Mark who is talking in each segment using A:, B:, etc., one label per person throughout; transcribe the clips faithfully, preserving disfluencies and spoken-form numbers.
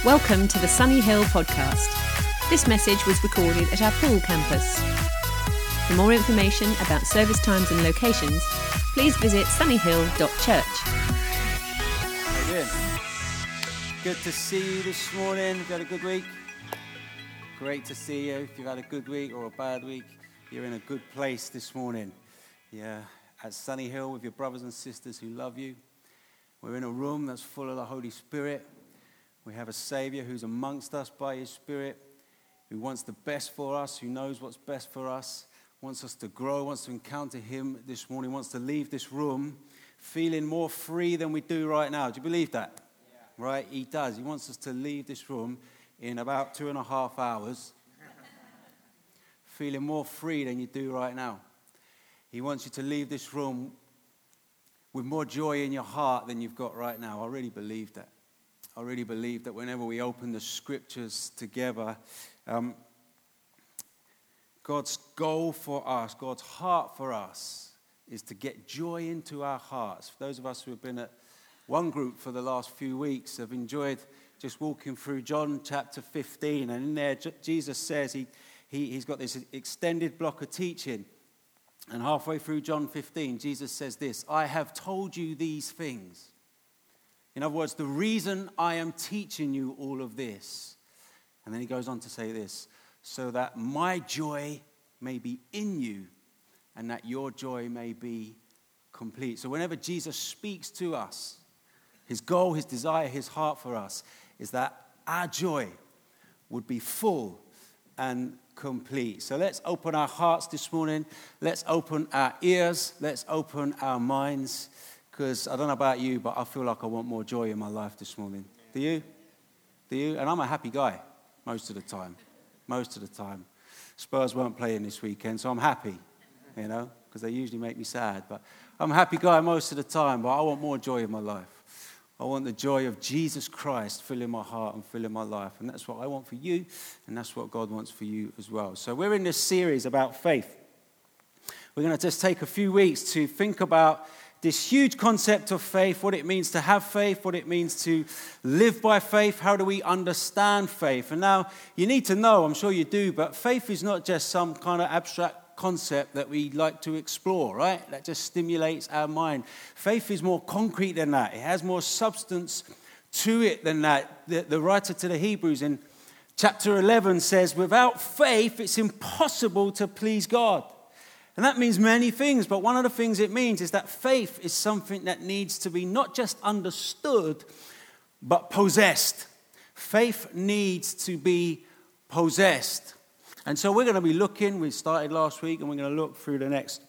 A: Welcome to the Sunny Hill podcast. This message was recorded at our Poole campus. For more information about service times and locations, please visit sunnyhill dot church.
B: How you doing? Good to see you this morning. Have you had a good week? Great to see you. If you've had a good week or a bad week, you're in a good place this morning. Yeah, at Sunny Hill with your brothers and sisters who love you. We're in a room that's full of the Holy Spirit. We have a Savior who's amongst us by His Spirit, who wants the best for us, who knows what's best for us, wants us to grow, wants to encounter Him this morning, wants to leave this room feeling more free than we do right now. Do you believe that? Yeah. Right? He does. He wants us to leave this room in about two and a half hours feeling more free than you do right now. He wants you to leave this room with more joy in your heart than you've got right now. I really believe that. I really believe that whenever we open the scriptures together, um, God's goal for us, God's heart for us, is to get joy into our hearts. For those of us who have been at one group for the last few weeks have enjoyed just walking through John chapter fifteen. And in there, J- Jesus says he, he, he's got this extended block of teaching. And halfway through John fifteen, Jesus says this, "I have told you these things." In other words, the reason I am teaching you all of this. And then he goes on to say this, "so that my joy may be in you and that your joy may be complete." So whenever Jesus speaks to us, his goal, his desire, his heart for us is that our joy would be full and complete. So let's open our hearts this morning. Let's open our ears. Let's open our minds. Because I don't know about you, but I feel like I want more joy in my life this morning. Do you? Do you? And I'm a happy guy most of the time. Most of the time. Spurs weren't playing this weekend, so I'm happy, you know, because they usually make me sad. But I'm a happy guy most of the time, but I want more joy in my life. I want the joy of Jesus Christ filling my heart and filling my life. And that's what I want for you, and that's what God wants for you as well. So we're in this series about faith. We're going to just take a few weeks to think about this huge concept of faith, what it means to have faith, what it means to live by faith, how do we understand faith? And now, you need to know, I'm sure you do, but faith is not just some kind of abstract concept that we like to explore, right? That just stimulates our mind. Faith is more concrete than that. It has more substance to it than that. The, the writer to the Hebrews in chapter eleven says, "Without faith, it's impossible to please God." And that means many things, but one of the things it means is that faith is something that needs to be not just understood, but possessed. Faith needs to be possessed. And so we're going to be looking, we started last week, and we're going to look through the next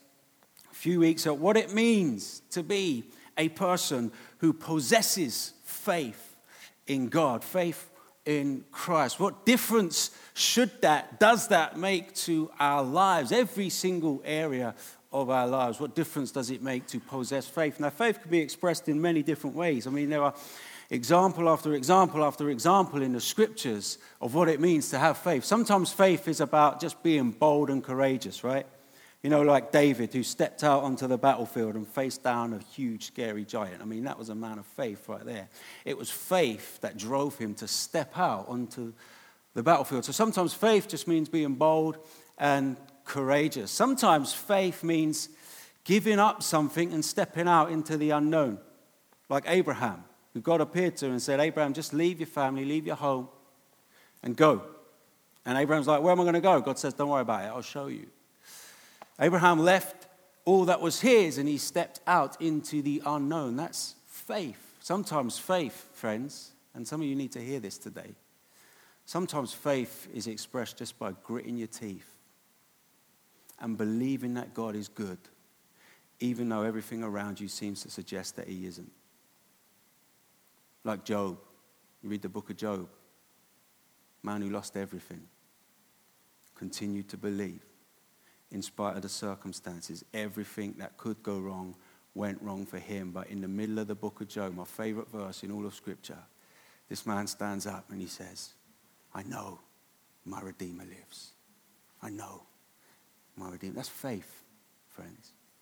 B: few weeks at what it means to be a person who possesses faith in God, faith in Christ. What difference should that, does that make to our lives, every single area of our lives? What difference does it make to possess faith? Now, faith can be expressed in many different ways. I mean, there are example after example after example in the scriptures of what it means to have faith. Sometimes faith is about just being bold and courageous, right? You know, like David, who stepped out onto the battlefield and faced down a huge, scary giant. I mean, that was a man of faith right there. It was faith that drove him to step out onto the battlefield. So sometimes faith just means being bold and courageous. Sometimes faith means giving up something and stepping out into the unknown. Like Abraham, who God appeared to and said, "Abraham, just leave your family, leave your home, and go." And Abraham's like, "Where am I going to go?" God says, "Don't worry about it, I'll show you." Abraham left all that was his and he stepped out into the unknown. That's faith. Sometimes faith, friends, and some of you need to hear this today. Sometimes faith is expressed just by gritting your teeth and believing that God is good, even though everything around you seems to suggest that He isn't. Like Job. You read the book of Job. Man who lost everything, continued to believe. In spite of the circumstances, everything that could go wrong went wrong for him. But in the middle of the book of Job, my favorite verse in all of Scripture, this man stands up and he says, "I know my Redeemer lives. I know my Redeemer." That's faith, friends.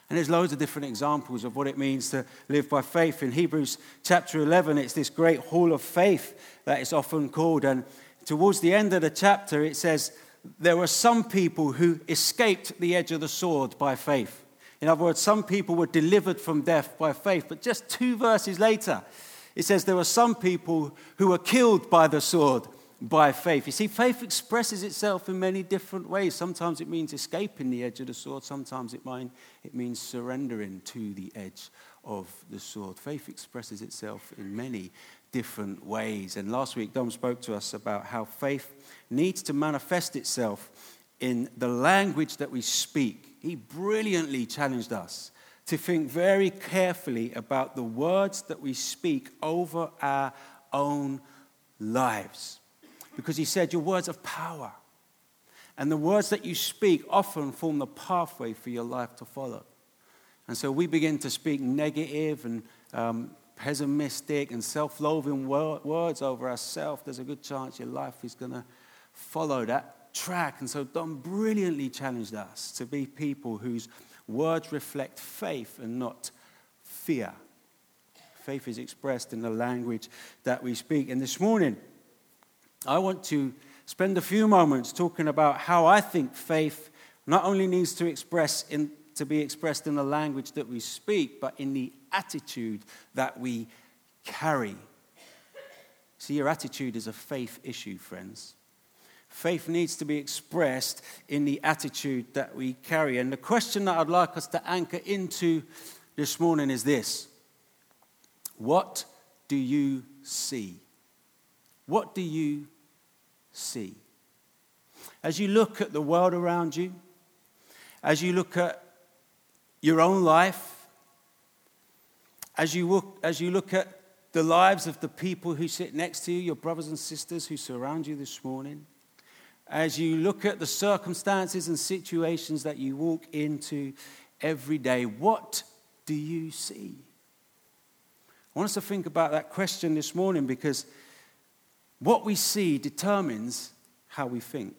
B: And there's loads of different examples of what it means to live by faith. In Hebrews chapter eleven, it's this great hall of faith that it's often called. And towards the end of the chapter, it says, there were some people who escaped the edge of the sword by faith. In other words, some people were delivered from death by faith. But just two verses later, it says there were some people who were killed by the sword by faith. You see, faith expresses itself in many different ways. Sometimes it means escaping the edge of the sword. Sometimes it, mean, it means surrendering to the edge of the sword. Faith expresses itself in many different ways. And last week, Dom spoke to us about how faith needs to manifest itself in the language that we speak. He brilliantly challenged us to think very carefully about the words that we speak over our own lives. Because he said, your words have power. And the words that you speak often form the pathway for your life to follow. And so we begin to speak negative and um, pessimistic and self-loathing wor- words over ourselves. There's a good chance your life is going to follow that track. And so Don brilliantly challenged us to be people whose words reflect faith and not fear. Faith is expressed in the language that we speak. And this morning, I want to spend a few moments talking about how I think faith not only needs to express in, to be expressed in the language that we speak, but in the attitude that we carry. See, your attitude is a faith issue, friends. Faith needs to be expressed in the attitude that we carry. And the question that I'd like us to anchor into this morning is this: what do you see? What do you see? As you look at the world around you, as you look at your own life, as you look, as you look at the lives of the people who sit next to you, your brothers and sisters who surround you this morning, as you look at the circumstances and situations that you walk into every day, what do you see? I want us to think about that question this morning, because what we see determines how we think.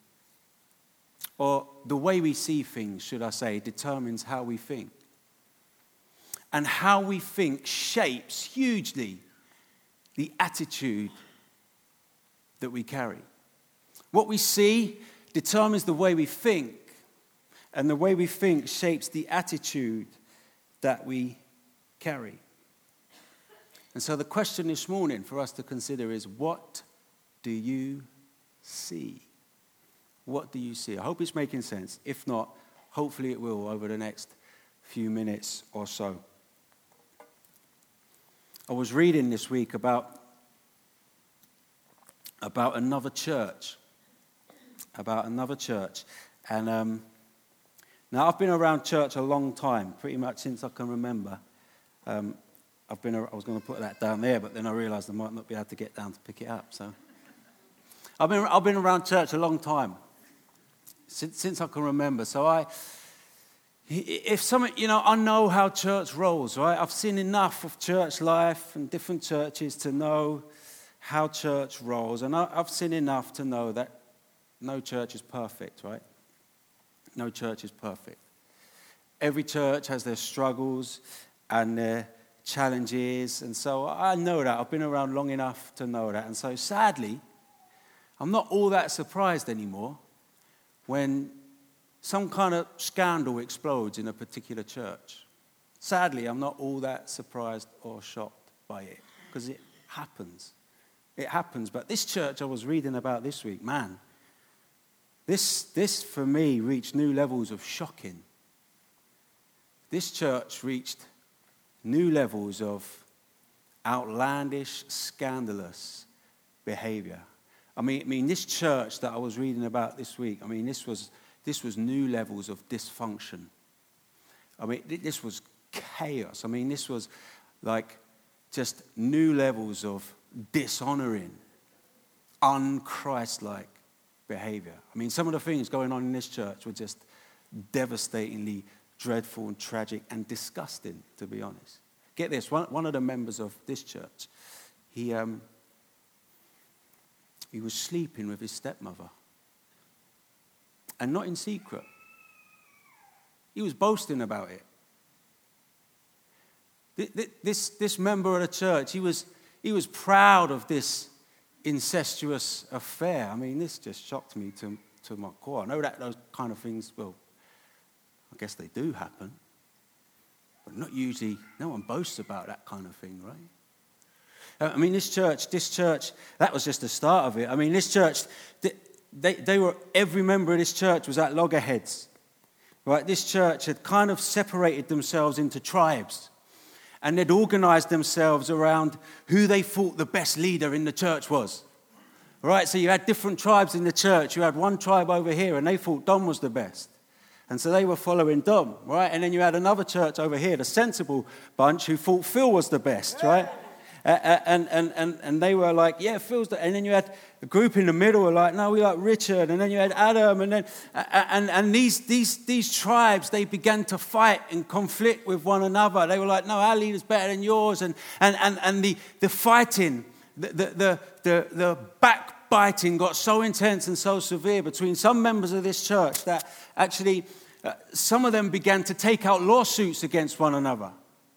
B: Or the way we see things, should I say, determines how we think. And how we think shapes hugely the attitude that we carry. What we see determines the way we think, and the way we think shapes the attitude that we carry. And so the question this morning for us to consider is, what do you see? What do you see? I hope it's making sense. If not, hopefully it will over the next few minutes or so. I was reading this week about, about another church. About another church. And um, now I've been around church a long time, pretty much since I can remember. Um, I've been. I was going to put that down there, but then I realised I might not be able to get down to pick it up. So I've been. I've been around church a long time, since, since I can remember. So I, if some, you know, I know how church rolls, right? I've seen enough of church life and different churches to know how church rolls, and I, I've seen enough to know that no church is perfect, right? No church is perfect. Every church has their struggles and their challenges, and so I know that. I've been around long enough to know that. And so sadly, I'm not all that surprised anymore when some kind of scandal explodes in a particular church. Sadly, I'm not all that surprised or shocked by it, because it happens. It happens. But this church I was reading about this week, man, this, this for me reached new levels of shocking. This church reached new levels of outlandish, scandalous behavior. I mean, I mean, this church that I was reading about this week, I mean, this was this was new levels of dysfunction. I mean, this was chaos. I mean, this was like just new levels of dishonoring, un-Christ-like behavior. I mean, some of the things going on in this church were just devastatingly dreadful and tragic and disgusting, to be honest. Get this, one, one of the members of this church, he um, he was sleeping with his stepmother. And not in secret. He was boasting about it. This, this member of the church, he was, he was proud of this incestuous affair. I mean, this just shocked me to, to my core. I know that those kind of things, well, I guess they do happen. But not usually, no one boasts about that kind of thing, right? I mean, this church, this church, that was just the start of it. I mean, this church, they, they were, every member of this church was at loggerheads, right? This church had kind of separated themselves into tribes, and they'd organized themselves around who they thought the best leader in the church was, right? So you had different tribes in the church. You had one tribe over here, and they thought Dom was the best. And so they were following Dom, right? And then you had another church over here, the sensible bunch, who thought Phil was the best, right? Uh, and, and, and, and they were like, yeah, Phil's the... And then you had a group in the middle who were like, no, we like Richard. And then you had Adam. And then uh, and, and these, these, these tribes, they began to fight and conflict with one another. They were like, no, our leader's better than yours. And, and, and, and the, the fighting, the, the, the, the, the backbiting got so intense and so severe between some members of this church that actually uh, some of them began to take out lawsuits against one another.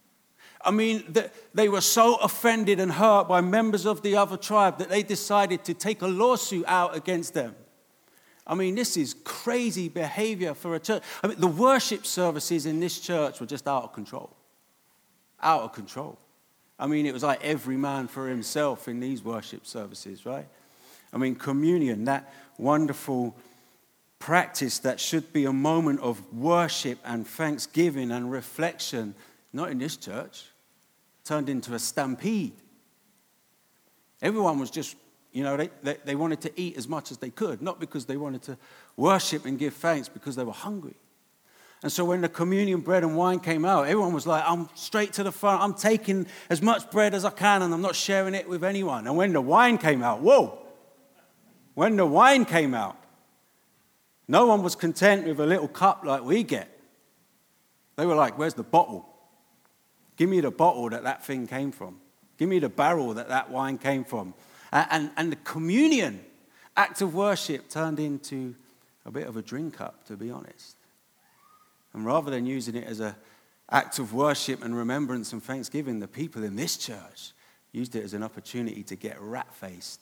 B: I mean, they were so offended and hurt by members of the other tribe that they decided to take a lawsuit out against them. I mean, this is crazy behavior for a church. I mean, the worship services in this church were just out of control. Out of control. I mean, it was like every man for himself in these worship services, right? I mean, communion, that wonderful practice that should be a moment of worship and thanksgiving and reflection, not in this church, turned into a stampede. Everyone was just, you know, they, they, they wanted to eat as much as they could, not because they wanted to worship and give thanks, because they were hungry. And so when the communion bread and wine came out, everyone was like, I'm straight to the front, I'm taking as much bread as I can and I'm not sharing it with anyone. And when the wine came out, whoa, when the wine came out, no one was content with a little cup like we get. They were like, where's the bottle? Give me the bottle that that thing came from. Give me the barrel that that wine came from. And, and, and the communion act of worship turned into a bit of a drink up, to be honest. And rather than using it as an act of worship and remembrance and thanksgiving, the people in this church used it as an opportunity to get rat-faced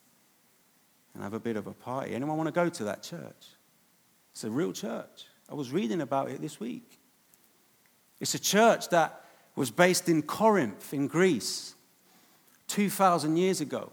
B: and have a bit of a party. Anyone want to go to that church? It's a real church. I was reading about it this week. It's a church that was based in Corinth in Greece two thousand years ago.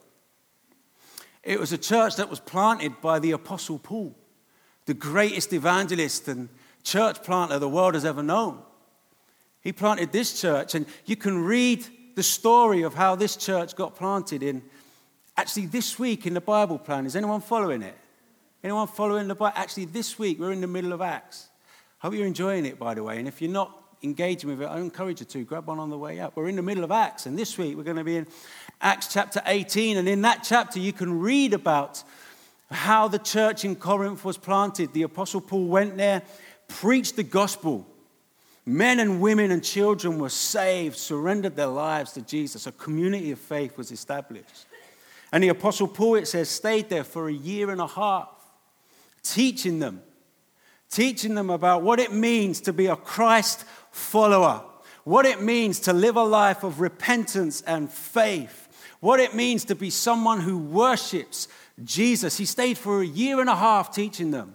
B: It was a church that was planted by the Apostle Paul, the greatest evangelist and church planter the world has ever known. He planted this church, and you can read the story of how this church got planted in, actually this week in the Bible plan. Is anyone following it? Anyone following the Bible? Actually this week, we're in the middle of Acts. Hope you're enjoying it, by the way, and if you're not engaging with it, I encourage you to grab one on the way up. We're in the middle of Acts, and this week we're going to be in Acts chapter eighteen, and in that chapter you can read about how the church in Corinth was planted. The Apostle Paul went there, preached the gospel. Men and women and children were saved, surrendered their lives to Jesus. A community of faith was established. And the Apostle Paul, it says, stayed there for a year and a half, teaching them, teaching them about what it means to be a Christ follower, what it means to live a life of repentance and faith, what it means to be someone who worships Jesus. He stayed for a year and a half teaching them.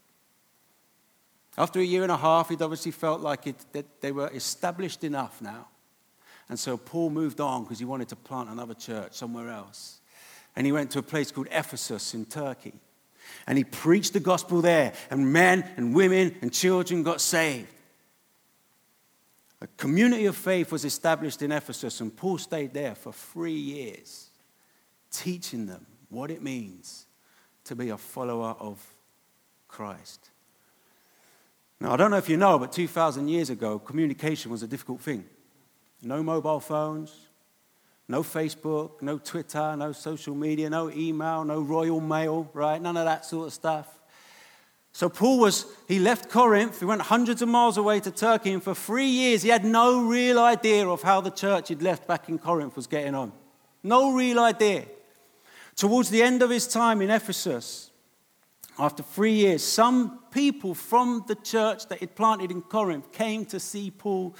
B: After a year and a half, he'd obviously felt like it, that they were established enough now. And so Paul moved on because he wanted to plant another church somewhere else. And he went to a place called Ephesus in Turkey. And he preached the gospel there, and men and women and children got saved. A community of faith was established in Ephesus, and Paul stayed there for three years, teaching them what it means to be a follower of Christ. Now, I don't know if you know, but two thousand years ago, communication was a difficult thing. No mobile phones, no Facebook, no Twitter, no social media, no email, no Royal Mail, right? None of that sort of stuff. So Paul was, he left Corinth, he went hundreds of miles away to Turkey, and for three years he had no real idea of how the church he'd left back in Corinth was getting on. No real idea. Towards the end of his time in Ephesus, after three years, some people from the church that he'd planted in Corinth came to see Paul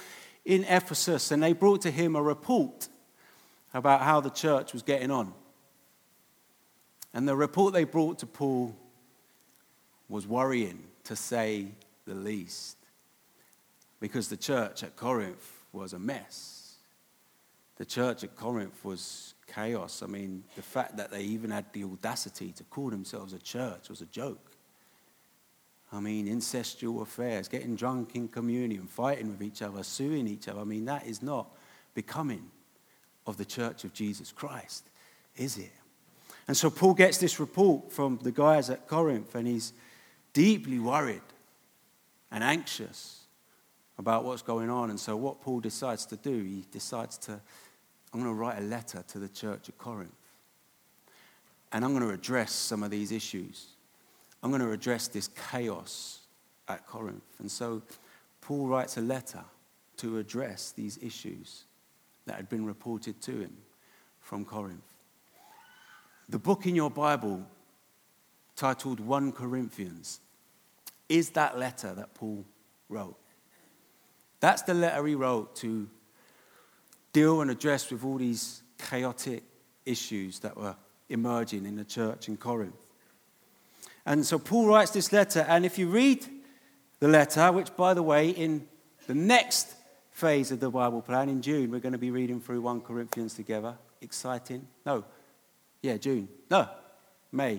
B: in Ephesus, and they brought to him a report about how the church was getting on. And the report they brought to Paul was worrying, to say the least, because the church at Corinth was a mess. The church at Corinth was chaos. I mean, the fact that they even had the audacity to call themselves a church was a joke. I mean, incestual affairs, getting drunk in communion, fighting with each other, suing each other. I mean, that is not becoming of the church of Jesus Christ, is it? And so Paul gets this report from the guys at Corinth, and he's deeply worried and anxious about what's going on. And so what Paul decides to do, he decides to, I'm going to write a letter to the church at Corinth. And I'm going to address some of these issues. I'm going to address this chaos at Corinth. And so Paul writes a letter to address these issues that had been reported to him from Corinth. The book in your Bible, titled First Corinthians, is that letter that Paul wrote. That's the letter he wrote to deal and address with all these chaotic issues that were emerging in the church in Corinth. And so Paul writes this letter, and if you read the letter, which, by the way, in the next phase of the Bible plan, in June, we're going to be reading through First Corinthians together. Exciting. No. Yeah, June. No. May.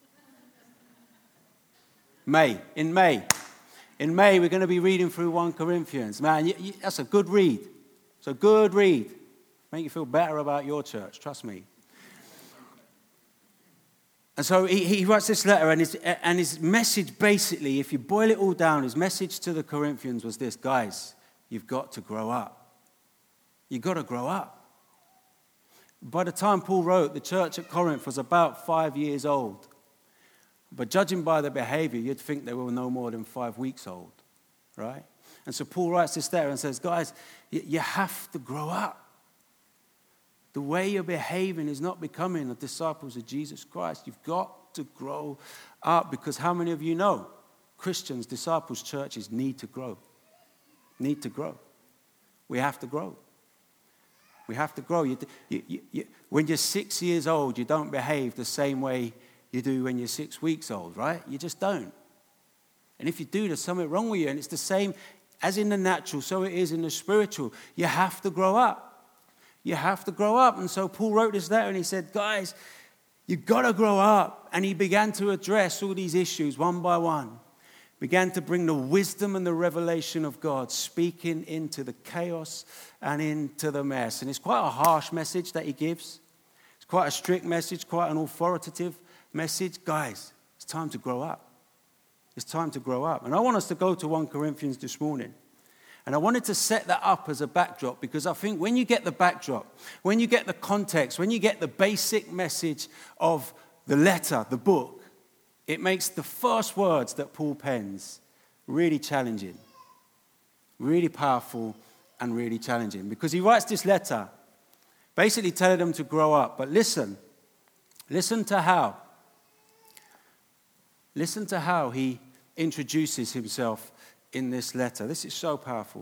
B: May. In May. In May, we're going to be reading through First Corinthians. Man, you, you, that's a good read. It's a good read. Make you feel better about your church, trust me. And so he, he writes this letter, and his, and his message basically, if you boil it all down, his message to the Corinthians was this: guys, you've got to grow up. You've got to grow up. By the time Paul wrote, the church at Corinth was about five years old. But judging by the behavior, you'd think they were no more than five weeks old, right? And so Paul writes this letter and says, guys, you, you have to grow up. The way you're behaving is not becoming the disciples of Jesus Christ. You've got to grow up, because how many of you know Christians, disciples, churches need to grow? Need to grow. We have to grow. We have to grow. You, you, you, you, when you're six years old, you don't behave the same way you do when you're six weeks old, right? You just don't. And if you do, there's something wrong with you. And it's the same as in the natural, so it is in the spiritual. You have to grow up. You have to grow up. And so Paul wrote this letter and he said, guys, you've got to grow up. And he began to address all these issues one by one. Began to bring the wisdom and the revelation of God, speaking into the chaos and into the mess. And it's quite a harsh message that he gives. It's quite a strict message, quite an authoritative message. Guys, it's time to grow up. It's time to grow up. And I want us to go to First Corinthians this morning. And I wanted to set that up as a backdrop, because I think when you get the backdrop, when you get the context, when you get the basic message of the letter, the book, it makes the first words that Paul pens really challenging, really powerful, and really challenging. Because he writes this letter basically telling them to grow up. But listen, listen to how. Listen to how he introduces himself in this letter. This is so powerful.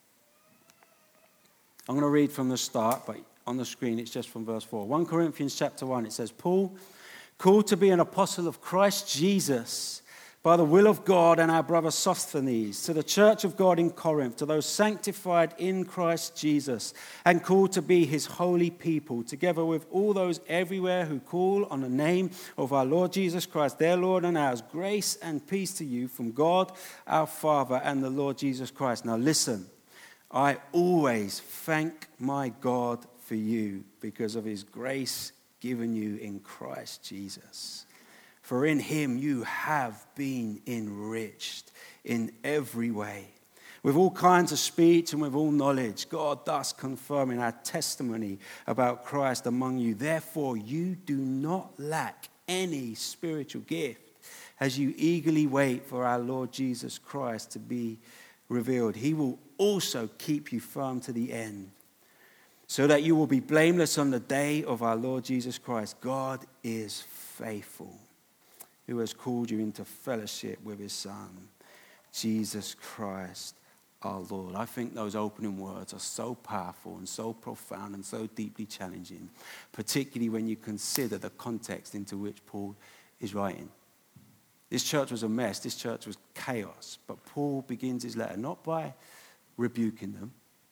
B: I'm going to read from the start, but on the screen it's just from verse four. First Corinthians chapter one, it says, Paul, called to be an apostle of Christ Jesus, by the will of God, and our brother Sosthenes, to the church of God in Corinth, to those sanctified in Christ Jesus, and called to be his holy people, together with all those everywhere who call on the name of our Lord Jesus Christ, their Lord and ours. Grace and peace to you from God our Father and the Lord Jesus Christ. Now listen, I always thank my God for you because of his grace given you in Christ Jesus. For in him you have been enriched in every way, with all kinds of speech and with all knowledge, God thus confirming our testimony about Christ among you. Therefore you do not lack any spiritual gift as you eagerly wait for our Lord Jesus Christ to be revealed. He will also keep you firm to the end, so that you will be blameless on the day of our Lord Jesus Christ. God is faithful, who has called you into fellowship with his Son, Jesus Christ our Lord. I think those opening words are so powerful and so profound and so deeply challenging, particularly when you consider the context into which Paul is writing. This church was a mess. This church was chaos. But Paul begins his letter not by rebuking them,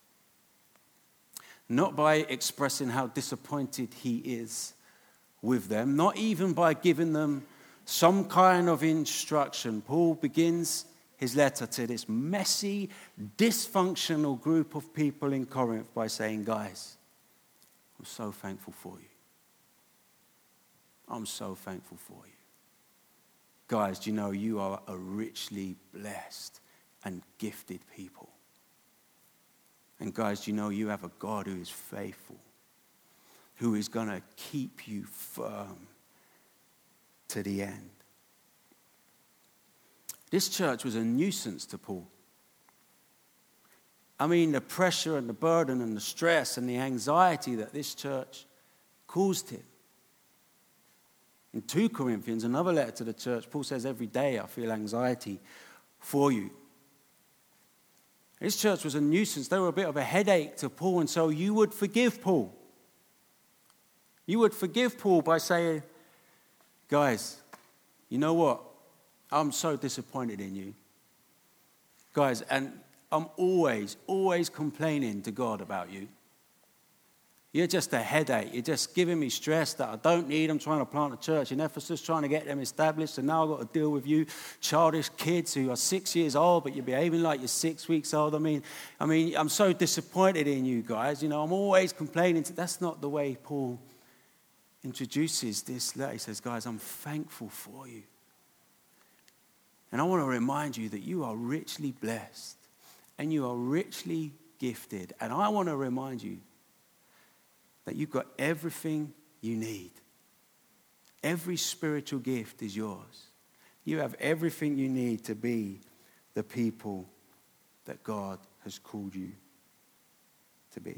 B: not by expressing how disappointed he is with them, not even by giving them some kind of instruction. Paul begins his letter to this messy, dysfunctional group of people in Corinth by saying, guys, I'm so thankful for you. I'm so thankful for you. Guys, do you know you are a richly blessed and gifted people? And guys, do you know you have a God who is faithful, who is going to keep you firm to the end. This church was a nuisance to Paul. I mean, the pressure and the burden and the stress and the anxiety that this church caused him. In Second Corinthians, another letter to the church, Paul says, every day I feel anxiety for you. This church was a nuisance. They were a bit of a headache to Paul, and so you would forgive Paul. You would forgive Paul by saying, guys, you know what? I'm so disappointed in you. Guys, and I'm always, always complaining to God about you. You're just a headache. You're just giving me stress that I don't need. I'm trying to plant a church in Ephesus, trying to get them established, and now I've got to deal with you childish kids who are six years old, but you're behaving like you're six weeks old. I mean, I mean, I'm so disappointed in you guys. You know, I'm always complaining. To, that's not the way Paul introduces this letter. He says, guys, I'm thankful for you. And I want to remind you that you are richly blessed and you are richly gifted. And I want to remind you that you've got everything you need. Every spiritual gift is yours. You have everything you need to be the people that God has called you to be.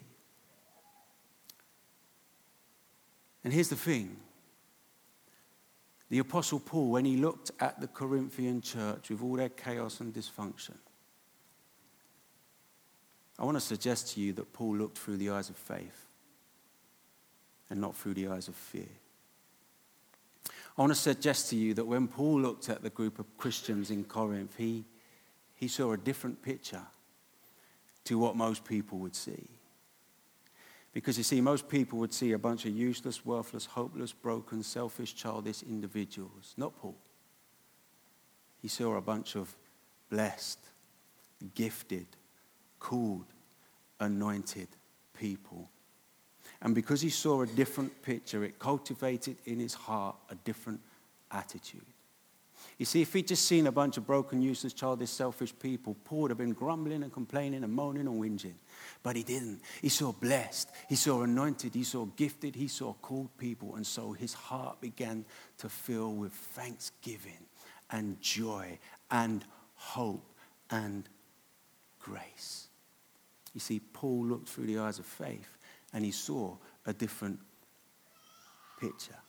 B: And here's the thing. The Apostle Paul, when he looked at the Corinthian church with all their chaos and dysfunction, I want to suggest to you that Paul looked through the eyes of faith and not through the eyes of fear. I want to suggest to you that when Paul looked at the group of Christians in Corinth, he, he saw a different picture to what most people would see. Because you see, most people would see a bunch of useless, worthless, hopeless, broken, selfish, childish individuals. Not Paul. He saw a bunch of blessed, gifted, called, anointed people. And because he saw a different picture, it cultivated in his heart a different attitude. You see, if he'd just seen a bunch of broken, useless, childish, selfish people, Paul would have been grumbling and complaining and moaning and whinging. But he didn't. He saw blessed. He saw anointed. He saw gifted. He saw called people. And so his heart began to fill with thanksgiving and joy and hope and grace. You see, Paul looked through the eyes of faith and he saw a different picture.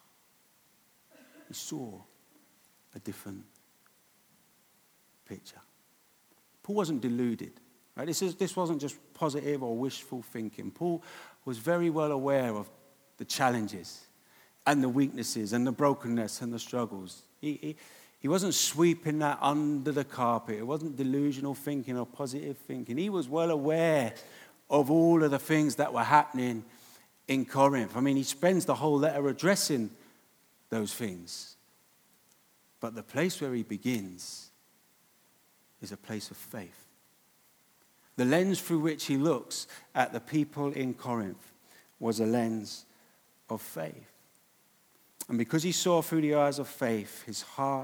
B: He saw a different picture. Paul wasn't deluded. Right? This, is, this wasn't just positive or wishful thinking. Paul was very well aware of the challenges and the weaknesses and the brokenness and the struggles. He, he, he wasn't sweeping that under the carpet. It wasn't delusional thinking or positive thinking. He was well aware of all of the things that were happening in Corinth. I mean, he spends the whole letter addressing those things. But the place where he begins is a place of faith. The lens through which he looks at the people in Corinth was a lens of faith. And because he saw through the eyes of faith, his heart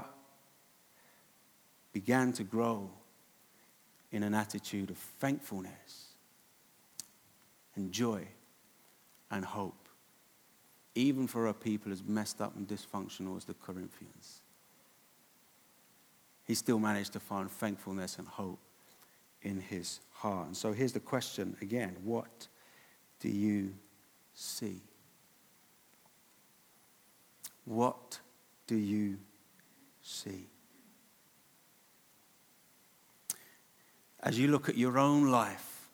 B: began to grow in an attitude of thankfulness and joy and hope, even for a people as messed up and dysfunctional as the Corinthians. He still managed to find thankfulness and hope in his heart. And so here's the question again. What do you see? What do you see? as you look at your own life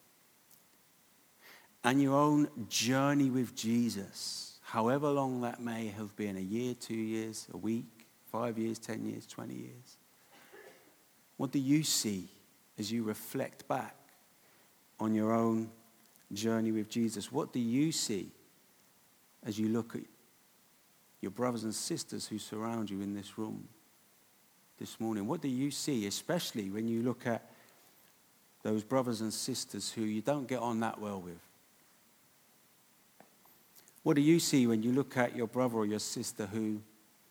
B: and your own journey with Jesus, however long that may have been, a year, two years, a week, five years, ten years, twenty years, what do you see as you reflect back on your own journey with Jesus? What do you see as you look at your brothers and sisters who surround you in this room this morning? What do you see, especially when you look at those brothers and sisters who you don't get on that well with? What do you see when you look at your brother or your sister who,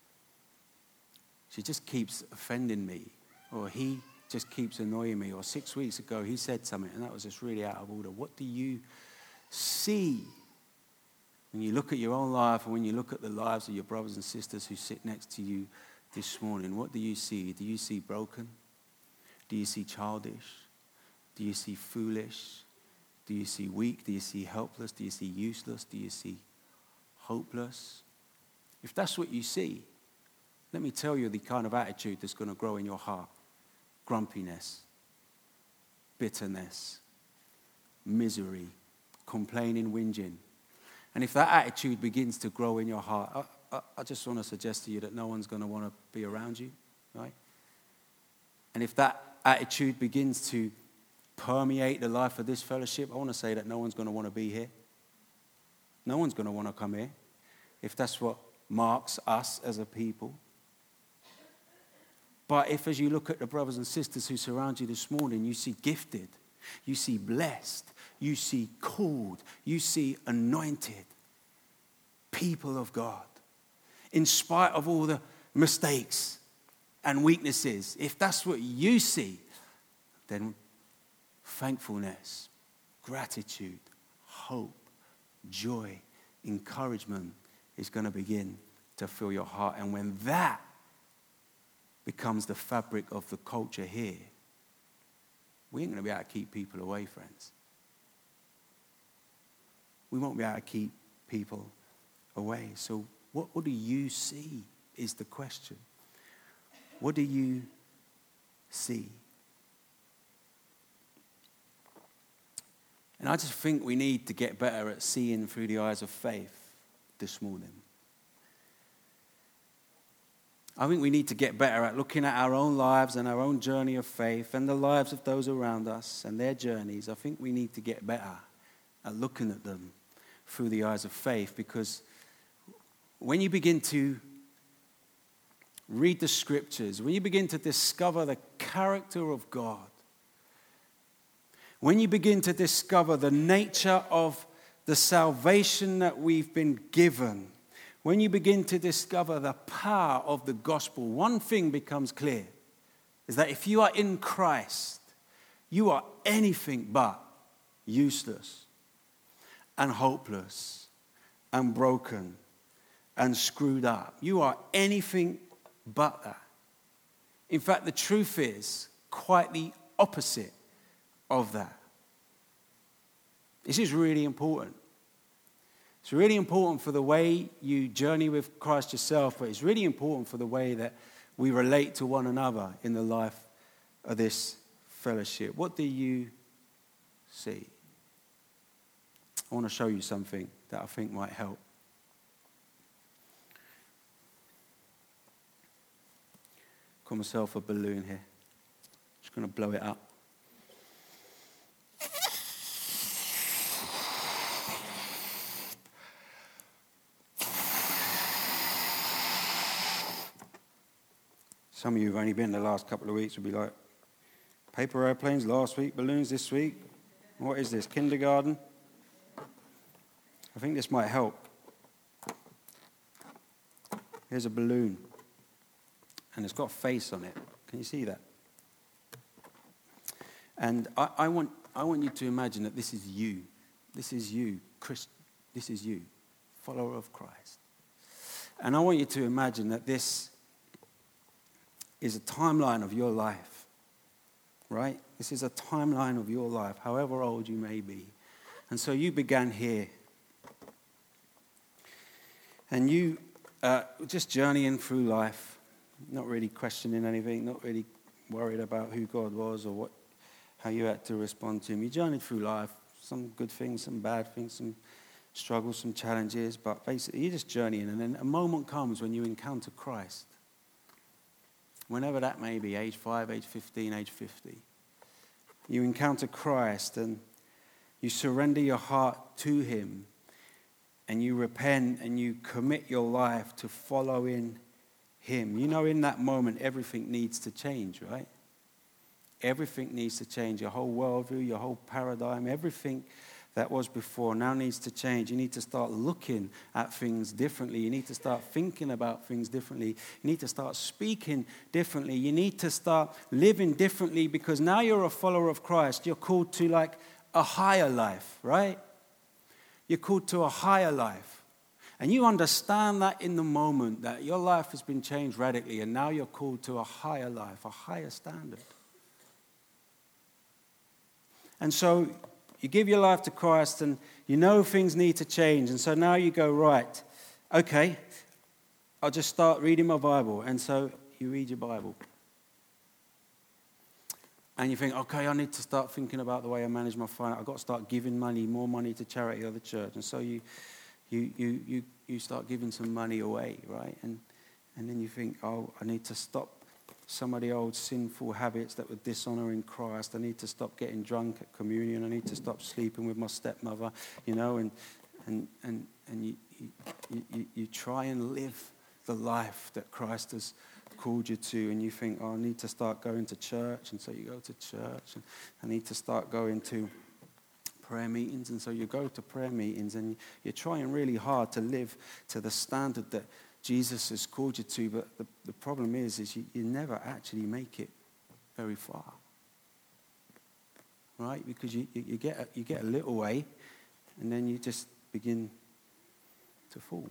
B: she just keeps offending me, or he just keeps annoying me, or six weeks ago he said something and that was just really out of order? What do you see when you look at your own life and when you look at the lives of your brothers and sisters who sit next to you this morning? What do you see? Do you see broken? Do you see childish? Do you see foolish? Do you see weak? Do you see helpless? Do you see useless? Do you see hopeless? If that's what you see, let me tell you the kind of attitude that's going to grow in your heart. Grumpiness, bitterness, misery, complaining, whinging. And if that attitude begins to grow in your heart, I, I, I just want to suggest to you that no one's going to want to be around you, right? And if that attitude begins to permeate the life of this fellowship, I want to say that no one's going to want to be here. No one's going to want to come here if that's what marks us as a people. But if, as you look at the brothers and sisters who surround you this morning, you see gifted, you see blessed, you see called, you see anointed people of God, in spite of all the mistakes and weaknesses, if that's what you see, then thankfulness, gratitude, hope, joy, encouragement is going to begin to fill your heart. And when that becomes the fabric of the culture here, we ain't going to be able to keep people away, friends. We won't be able to keep people away. So what, what do you see is the question. What do you see? And I just think we need to get better at seeing through the eyes of faith this morning. I think we need to get better at looking at our own lives and our own journey of faith and the lives of those around us and their journeys. I think we need to get better at looking at them through the eyes of faith, because when you begin to read the scriptures, when you begin to discover the character of God, when you begin to discover the nature of the salvation that we've been given, when you begin to discover the power of the gospel, one thing becomes clear, is that if you are in Christ, you are anything but useless and hopeless and broken and screwed up. You are anything but that. In fact, the truth is quite the opposite of that. This is really important. It's really important for the way you journey with Christ yourself, but it's really important for the way that we relate to one another in the life of this fellowship. What do you see? I want to show you something that I think might help. Got myself a balloon here. Just going to blow it up. Some of you who've only been the last couple of weeks will be like, paper airplanes last week, balloons this week. What is this, kindergarten? I think this might help. Here's a balloon, and it's got a face on it. Can you see that? And I, I want I want you to imagine that this is you. This is you, Christ. This is you, follower of Christ. And I want you to imagine that this is a timeline of your life, right? This is a timeline of your life, however old you may be. And so you began here. And you uh, just journeying through life, not really questioning anything, not really worried about who God was or what how you had to respond to him. You journeyed through life, some good things, some bad things, some struggles, some challenges, but basically you're just journeying, and then a moment comes when you encounter Christ. Whenever that may be, age five, age fifteen, age fifty. You encounter Christ and you surrender your heart to him, and you repent and you commit your life to following him. You know, in that moment, everything needs to change, right? Everything needs to change. Your whole worldview, your whole paradigm, everything that was before now needs to change. You need to start looking at things differently. You need to start thinking about things differently. You need to start speaking differently. You need to start living differently, because now you're a follower of Christ. You're called to like a higher life, right? You're called to a higher life. And you understand that in the moment that your life has been changed radically, and now you're called to a higher life, a higher standard. And so you give your life to Christ, and you know things need to change. And so now you go, right, okay, I'll just start reading my Bible. And so you read your Bible. And you think, okay, I need to start thinking about the way I manage my finance. I've got to start giving money, more money to charity or the church. And so you you you you, you start giving some money away, right? And and then you think, oh, I need to stop some of the old sinful habits that were dishonoring Christ. I need to stop getting drunk at communion. I need to stop sleeping with my stepmother, you know, and and and, and you, you, you, you try and live the life that Christ has called you to, and you think, oh, I need to start going to church, and so you go to church, and I need to start going to prayer meetings, and so you go to prayer meetings, and you're trying really hard to live to the standard that Jesus has called you to, but the, the problem is, is you, you never actually make it very far, right? Because you, you, you get a, you get a little way, and then you just begin to fall.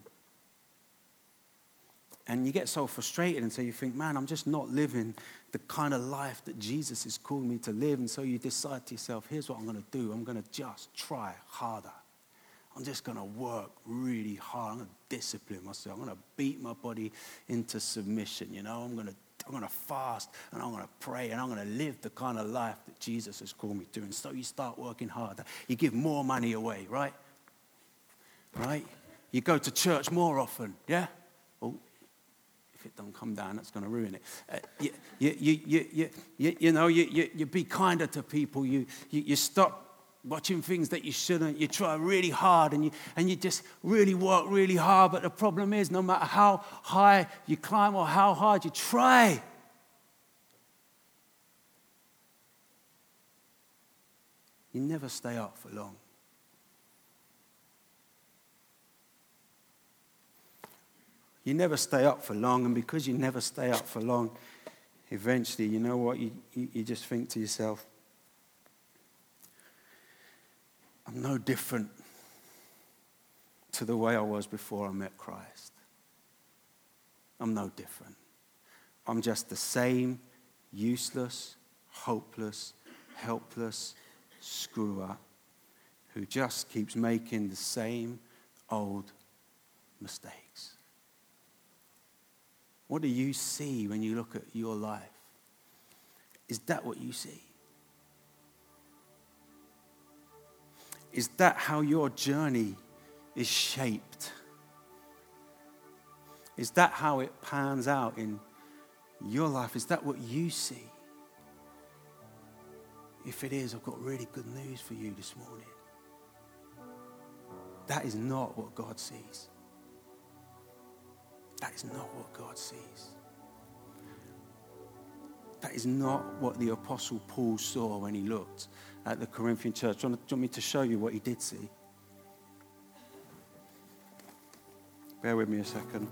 B: And you get so frustrated, and so you think, man, I'm just not living the kind of life that Jesus has called me to live. And so you decide to yourself, here's what I'm going to do. I'm going to just try harder. I'm just going to work really hard. I'm going to discipline myself. I'm going to beat my body into submission, you know. I'm going to I'm going to fast, and I'm going to pray, and I'm going to live the kind of life that Jesus has called me to. And so you start working harder. You give more money away, right? Right? You go to church more often, yeah? Oh. If it don't come down, that's going to ruin it. Uh, you, you, you, you, you, you know, you, you, you be kinder to people. You, you, you stop watching things that you shouldn't. You try really hard, and you, and you just really work really hard. But the problem is, no matter how high you climb or how hard you try, you never stay up for long. You never stay up for long, and because you never stay up for long, eventually, you know what, you, you, you just think to yourself, I'm no different to the way I was before I met Christ. I'm no different. I'm just the same useless, hopeless, helpless screw-up who just keeps making the same old mistakes. What do you see when you look at your life? Is that what you see? Is that how your journey is shaped? Is that how it pans out in your life? Is that what you see? If it is, I've got really good news for you this morning. That is not what God sees. That is not what God sees. That is not what the Apostle Paul saw when he looked at the Corinthian church. Do you want me to show you what he did see? Bear with me a second.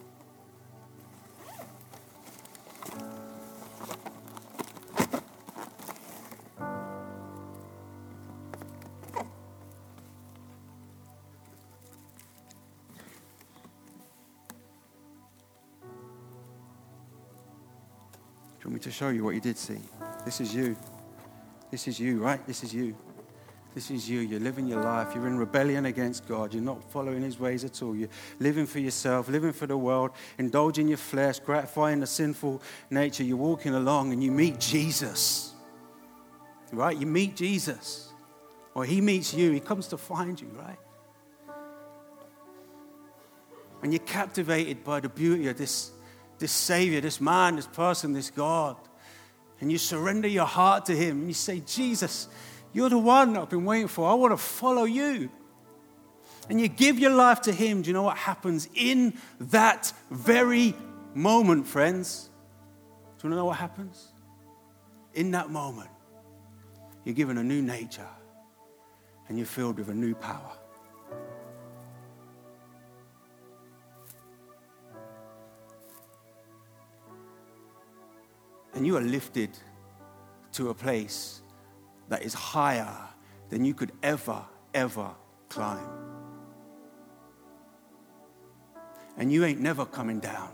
B: Do you want me to show you what you did see? This is you. This is you, right? This is you. This is you. You're living your life. You're in rebellion against God. You're not following his ways at all. You're living for yourself, living for the world, indulging your flesh, gratifying the sinful nature. You're walking along and you meet Jesus. right? You meet Jesus, or he meets you. He comes to find you, right? And you're captivated by the beauty of this, this Savior, this man, this person, this God. And you surrender your heart to him. And you say, Jesus, you're the one I've been waiting for. I want to follow you. And you give your life to him. Do you know what happens in that very moment, friends? Do you know what happens? In that moment, you're given a new nature. And you're filled with a new power. And you are lifted to a place that is higher than you could ever, ever climb. And you ain't never coming down.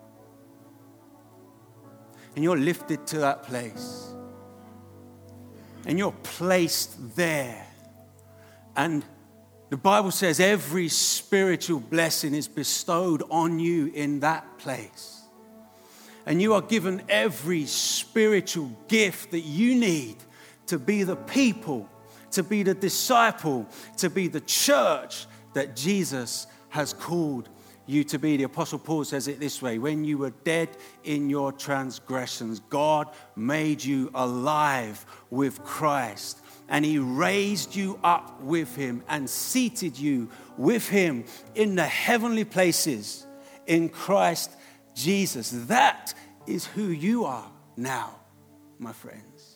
B: And you're lifted to that place. And you're placed there. And the Bible says every spiritual blessing is bestowed on you in that place. And you are given every spiritual gift that you need to be the people, to be the disciple, to be the church that Jesus has called you to be. The Apostle Paul says it this way: when you were dead in your transgressions, God made you alive with Christ. And he raised you up with him and seated you with him in the heavenly places in Christ Jesus. That is who you are now, my friends.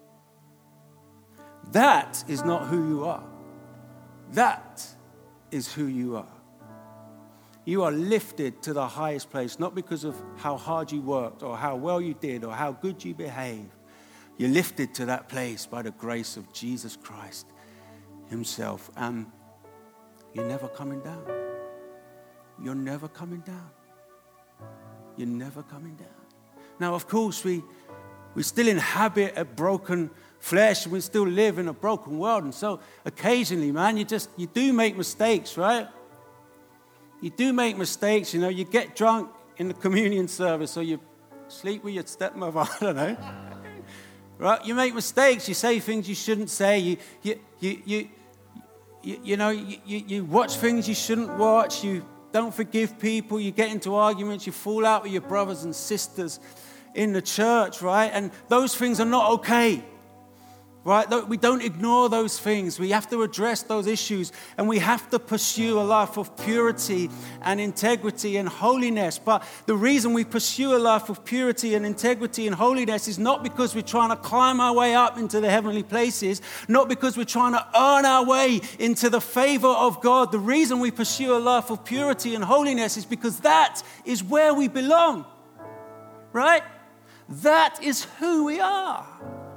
B: That is not who you are. That is who you are. You are lifted to the highest place, not because of how hard you worked or how well you did or how good you behaved. You're lifted to that place by the grace of Jesus Christ himself. And you're never coming down. You're never coming down. You're never coming down. Now, of course, we, we still inhabit a broken flesh. We still live in a broken world. And so occasionally, man, you just, you do make mistakes, right? You do make mistakes. You know, you get drunk in the communion service, or you sleep with your stepmother, I don't know. Right? You make mistakes. You say things you shouldn't say. You, you, you, you, you, you know, you, you watch things you shouldn't watch. You don't forgive people. You get into arguments. You fall out with your brothers and sisters in the church, right? And those things are not okay, right? We don't ignore those things. We have to address those issues, and we have to pursue a life of purity and integrity and holiness. But the reason we pursue a life of purity and integrity and holiness is not because we're trying to climb our way up into the heavenly places, not because we're trying to earn our way into the favor of God. The reason we pursue a life of purity and holiness is because that is where we belong, right? That is who we are.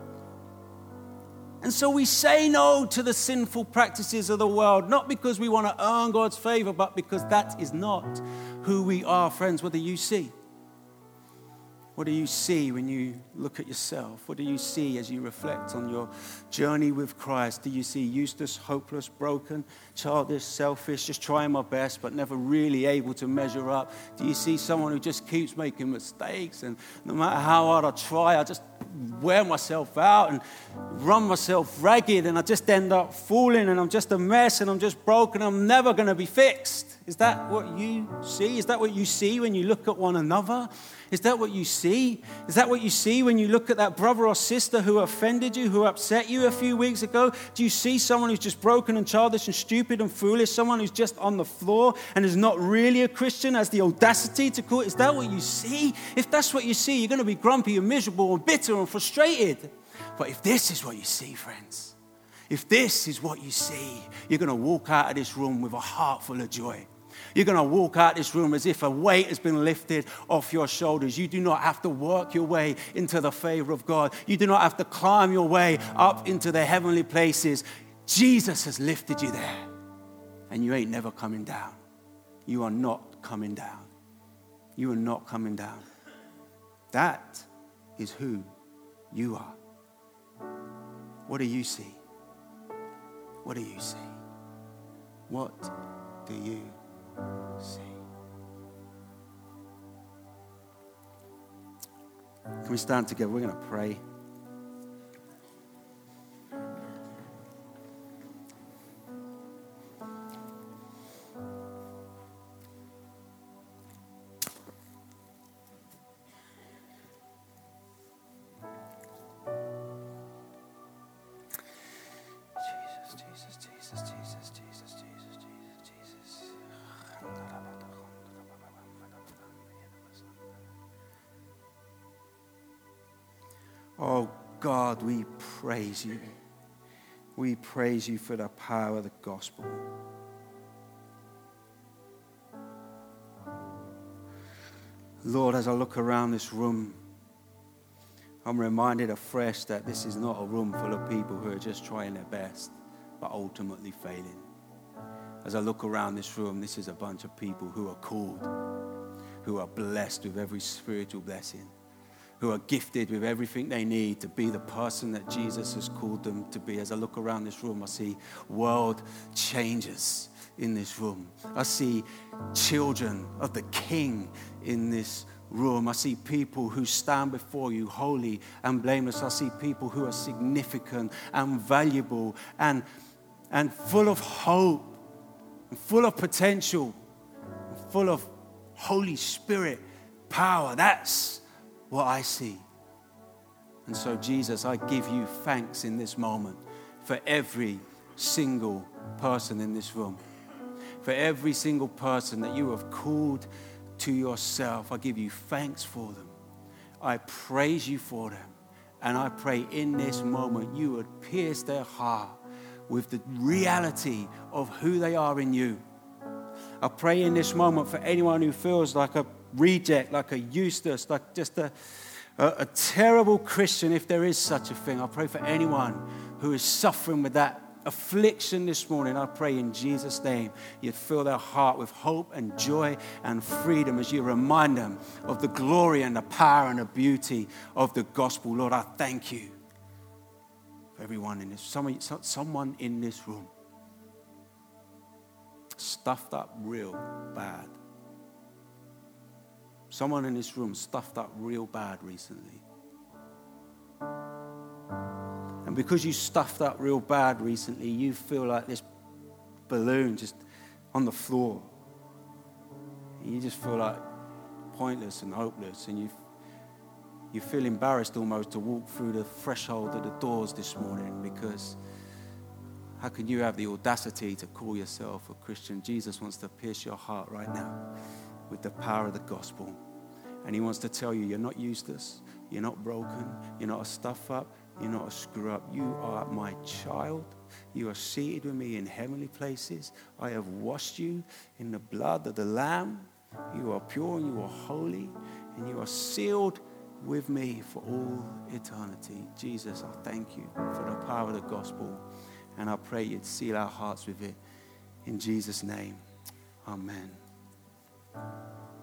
B: And so we say no to the sinful practices of the world, not because we want to earn God's favor, but because that is not who we are. Friends, what do you see? What do you see when you look at yourself? What do you see as you reflect on your journey with Christ? Do you see useless, hopeless, broken, childish, selfish, just trying my best but never really able to measure up? Do you see someone who just keeps making mistakes, and no matter how hard I try, I just wear myself out and run myself ragged, and I just end up falling, and I'm just a mess, and I'm just broken, I'm never going to be fixed? Is that what you see? Is that what you see when you look at one another? Is that what you see? Is that what you see when you look at that brother or sister who offended you, who upset you a few weeks ago? Do you see someone who's just broken and childish and stupid and foolish? Someone who's just on the floor and is not really a Christian, has the audacity to call it? Is that what you see? If that's what you see, you're going to be grumpy and miserable and bitter and frustrated. But if this is what you see, friends, if this is what you see, you're going to walk out of this room with a heart full of joy. You're going to walk out this room as if a weight has been lifted off your shoulders. You do not have to work your way into the favor of God. You do not have to climb your way up into the heavenly places. Jesus has lifted you there, and you ain't never coming down. You are not coming down. You are not coming down. That is who you are. What do you see? What do you see? What do you see? Can we stand together? We're going to pray. Oh God, we praise you. We praise you for the power of the gospel. Lord, as I look around this room, I'm reminded afresh that this is not a room full of people who are just trying their best, but ultimately failing. As I look around this room, this is a bunch of people who are called, who are blessed with every spiritual blessing, who are gifted with everything they need to be the person that Jesus has called them to be. As I look around this room, I see world changers in this room. I see children of the King in this room. I see people who stand before you holy and blameless. I see people who are significant and valuable and, and full of hope, and full of potential, and full of Holy Spirit power. That's what I see. And so, Jesus, I give you thanks in this moment for every single person in this room, for every single person that you have called to yourself. I give you thanks for them. I praise you for them. And I pray in this moment you would pierce their heart with the reality of who they are in you. I pray in this moment for anyone who feels like a reject, like a useless, like just a, a, a terrible Christian, if there is such a thing. I pray for anyone who is suffering with that affliction this morning. I pray in Jesus' name you'd fill their heart with hope and joy and freedom as you remind them of the glory and the power and the beauty of the gospel. Lord, I thank you for everyone in this, someone, someone in this room stuffed up real bad. Someone in this room stuffed up real bad recently. And because you stuffed up real bad recently, you feel like this balloon just on the floor. And you just feel like pointless and hopeless. And you you feel embarrassed almost to walk through the threshold of the doors this morning, because how can you have the audacity to call yourself a Christian? Jesus wants to pierce your heart right now with the power of the gospel. And he wants to tell you you're not useless, you're not broken, you're not a stuff up, you're not a screw up. You are my child. You are seated with me in heavenly places. I have washed you in the blood of the Lamb. You are pure and you are holy, and you are sealed with me for all eternity. Jesus, I thank you for the power of the gospel, and I pray you'd seal our hearts with it. In Jesus' name, amen.